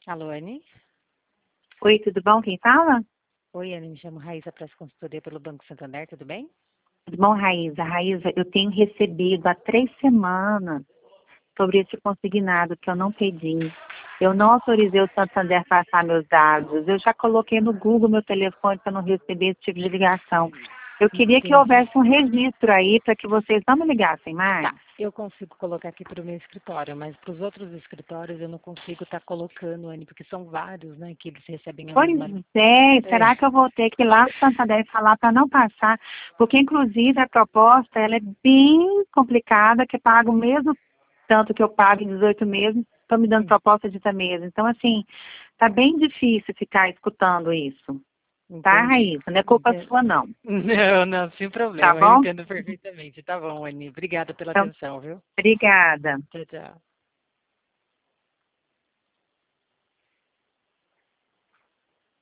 Alô, Anne? Oi, tudo bom? Quem fala? Oi, Anne, me chamo Raíssa Presta Consultoria pelo Banco Santander, tudo bem? Tudo bom, Raíssa? Raíssa, eu tenho recebido há 3 semanas sobre esse consignado que eu não pedi. Eu não autorizei o Santander a passar meus dados. Eu já coloquei no Google meu telefone para não receber esse tipo de ligação. Eu queria que Entendi. houvesse um registro aí para que vocês não me ligassem mais. Tá, eu consigo colocar aqui para o meu escritório, mas para os outros escritórios eu não consigo estar colocando, Anne, porque são vários, né, que eles recebem a Pois mesma... é, É, será que eu vou ter que ir lá no Santander e falar para não passar? Porque, inclusive, a proposta ela é bem complicada, que paga o mesmo tanto que eu pago em 18 meses, estão me dando proposta de 30 meses. Então, assim, tá bem difícil ficar escutando isso. Tá, entendi. Raíssa? Não é culpa sua, não. Não, não, sem Tá problema, eu bom? entendo perfeitamente. Tá bom, Anne, obrigada pela Então, atenção, viu? obrigada. Tchau, tchau.